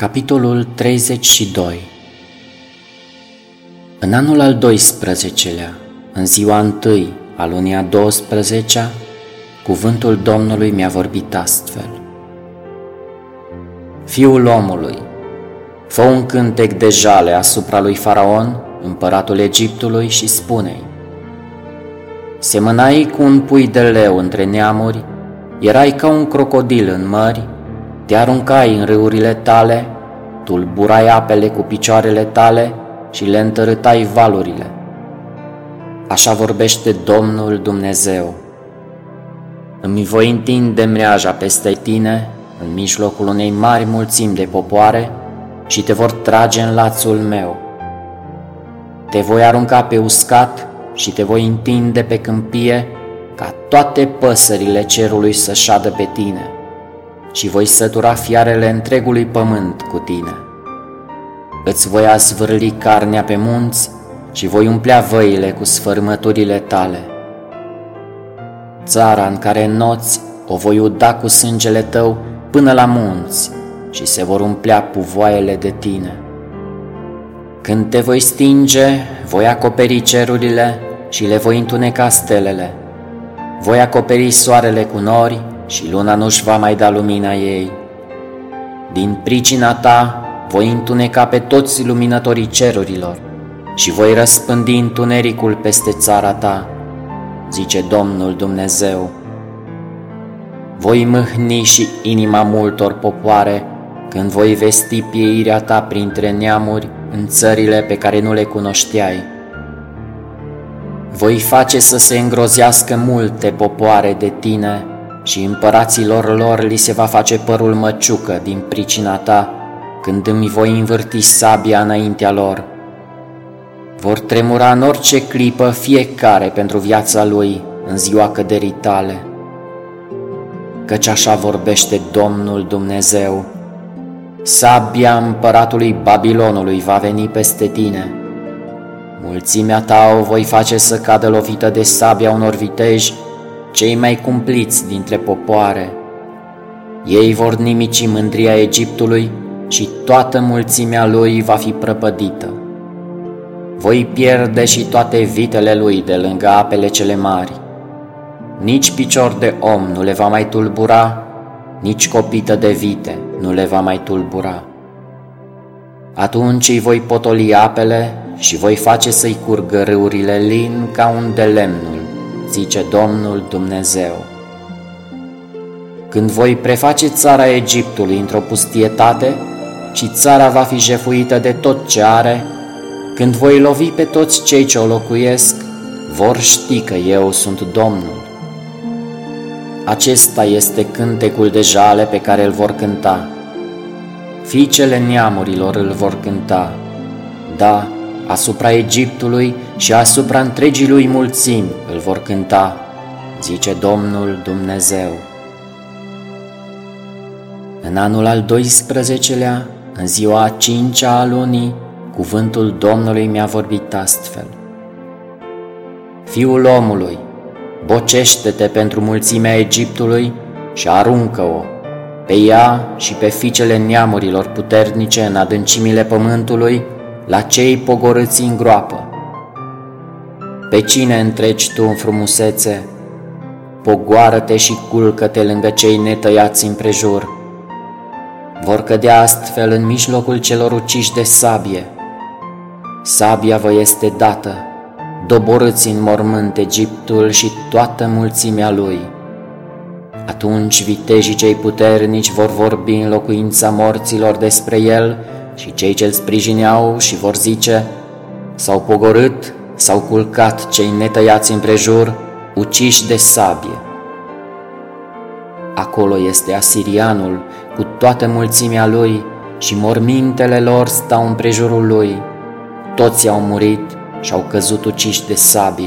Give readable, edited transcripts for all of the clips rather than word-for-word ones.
Capitolul 32. În anul al 12-lea, în ziua întâi a lunii a 12-a, cuvântul Domnului mi-a vorbit astfel. Fiul omului, fă un cântec de jale asupra lui Faraon, împăratul Egiptului, și spune-i: semănai cu un pui de leu între neamuri, erai ca un crocodil în mări, te aruncai în râurile tale, tulburai apele cu picioarele tale și le întărâtai valurile. Așa vorbește Domnul Dumnezeu. Îmi voi întinde mreaja peste tine în mijlocul unei mari mulțimi de popoare și te vor trage în lațul meu. Te voi arunca pe uscat și te voi întinde pe câmpie ca toate păsările cerului să șadă pe tine și voi sătura fiarele întregului pământ cu tine. Îți voi azvârli carnea pe munți și voi umplea văile cu sfărâmăturile tale. Țara în care înnoți o voi uda cu sângele tău până la munți și se vor umplea puvoaiele de tine. Când te voi stinge, voi acoperi cerurile și le voi întuneca stelele. Voi acoperi soarele cu nori și luna nu-și va mai da lumina ei. Din pricina ta voi întuneca pe toți luminătorii cerurilor și voi răspândi întunericul peste țara ta, zice Domnul Dumnezeu. Voi mâhni și inima multor popoare când voi vesti pieirea ta printre neamuri în țările pe care nu le cunoșteai. Voi face să se îngrozească multe popoare de tine și împăraților lor li se va face părul măciucă din pricina ta, când îmi voi învârti sabia înaintea lor. Vor tremura în orice clipă fiecare pentru viața lui în ziua căderii tale. Căci așa vorbește Domnul Dumnezeu: sabia împăratului Babilonului va veni peste tine. Mulțimea ta o voi face să cadă lovită de sabia unor viteji, cei mai cumpliți dintre popoare. Ei vor nimici mândria Egiptului și toată mulțimea lui va fi prăpădită. Voi pierde și toate vitele lui de lângă apele cele mari. Nici picior de om nu le va mai tulbura, nici copită de vite nu le va mai tulbura. Atunci îi voi potoli apele și voi face să-i curgă râurile lin ca un de lemnul, zice Domnul Dumnezeu. Când voi preface țara Egiptului într-o pustietate și țara va fi jefuită de tot ce are, când voi lovi pe toți cei ce o locuiesc, vor ști că eu sunt Domnul. Acesta este cântecul de jale pe care îl vor cânta. Fiicele neamurilor îl vor cânta, da, asupra Egiptului și asupra întregii lui mulțimi îl vor cânta, zice Domnul Dumnezeu. În anul al 12-lea, în ziua a 5-a a lunii, cuvântul Domnului mi-a vorbit astfel. Fiul omului, bocește-te pentru mulțimea Egiptului și aruncă-o, pe ea și pe fiicele neamurilor puternice în adâncimile pământului, la cei pogorâți în groapă. Pe cine întregi tu în frumusețe? Pogoară-te și culcă-te lângă cei netăiați împrejur. Vor cădea astfel în mijlocul celor uciși de sabie. Sabia vă este dată, doborâți în mormânt Egiptul și toată mulțimea lui. Atunci vitejii cei puternici vor vorbi în locuința morților despre el și cei ce-l sprijineau și vor zice: s-au pogorât, s-au culcat cei netăiați împrejur, uciși de sabie. Acolo este asirianul cu toată mulțimea lui și mormintele lor stau împrejurul lui. Toți au murit și au căzut uciși de sabie.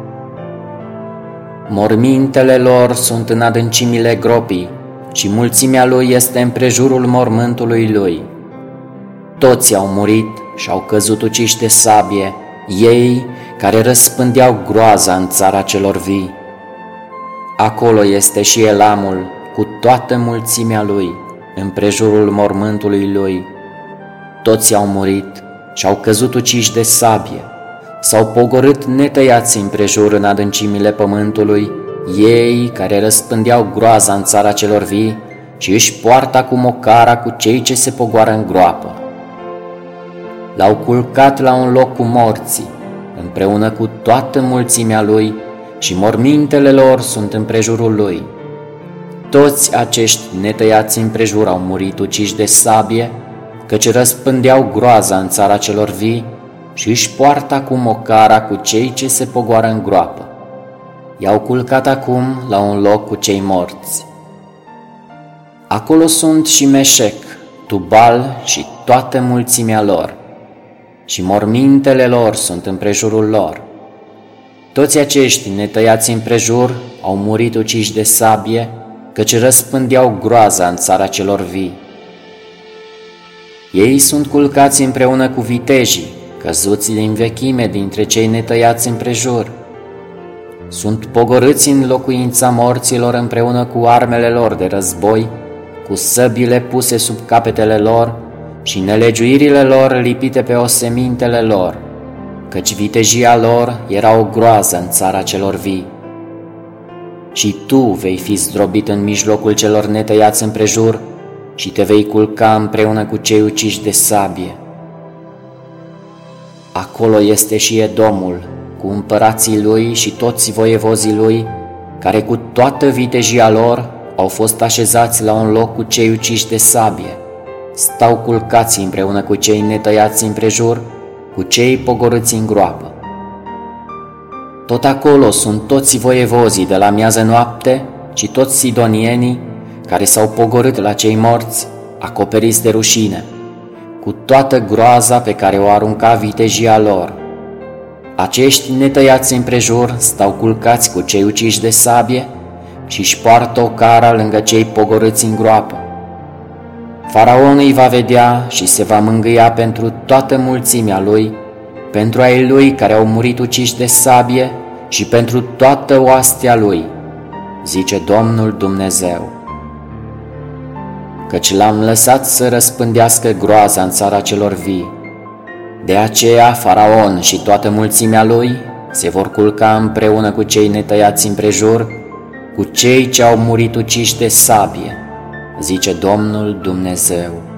Mormintele lor sunt în adâncimile gropii și mulțimea lui este împrejurul mormântului lui. Toți au murit și au căzut uciși de sabie, ei care răspândeau groaza în țara celor vii. Acolo este și Elamul cu toată mulțimea lui, împrejurul mormântului lui, toți au murit și au căzut uciși de sabie, s-au pogorât netăiați împrejur în adâncimile pământului, ei care răspândeau groaza în țara celor vii și își poartă acum ocara cu cei ce se pogoară în groapă. L-au culcat la un loc cu morții, împreună cu toată mulțimea lui, și mormintele lor sunt împrejurul lui. Toți acești netăiați împrejur au murit uciși de sabie, căci răspândeau groaza în țara celor vii și își poartă acum ocara cu cei ce se pogoară în groapă. I-au culcat acum la un loc cu cei morți. Acolo sunt și Meșec, Tubal și toată mulțimea lor, și mormintele lor sunt împrejurul lor. Toți acești netăiați împrejur au murit uciși de sabie, căci răspândeau groaza în țara celor vii. Ei sunt culcați împreună cu vitejii, căzuți din vechime dintre cei netăiați împrejur. Sunt pogorâți în locuința morților împreună cu armele lor de război, cu săbile puse sub capetele lor și nelegiuirile lor lipite pe osemintele lor, căci vitejia lor era o groază în țara celor vii. Și tu vei fi zdrobit în mijlocul celor netăiați împrejur și te vei culca împreună cu cei uciși de sabie. Acolo este și Edomul, cu împărații lui și toți voievozii lui, care cu toată vitejia lor au fost așezați la un loc cu cei uciși de sabie. Stau culcați împreună cu cei netăiați împrejur, cu cei pogorâți în groapă. Tot acolo sunt toți voievozii de la miază noapte și toți sidonienii care s-au pogorât la cei morți, acoperiți de rușine, cu toată groaza pe care o arunca vitejia lor. Acești netăiați împrejur stau culcați cu cei uciși de sabie și își poartă ocara lângă cei pogorâți în groapă. Faraon îi va vedea și se va mângâia pentru toată mulțimea lui, pentru ai lui care au murit uciși de sabie și pentru toată oastea lui, zice Domnul Dumnezeu. Căci l-am lăsat să răspândească groaza în țara celor vii. De aceea Faraon și toată mulțimea lui se vor culca împreună cu cei netăiați împrejur, cu cei ce au murit uciși de sabie, zice Domnul Dumnezeu.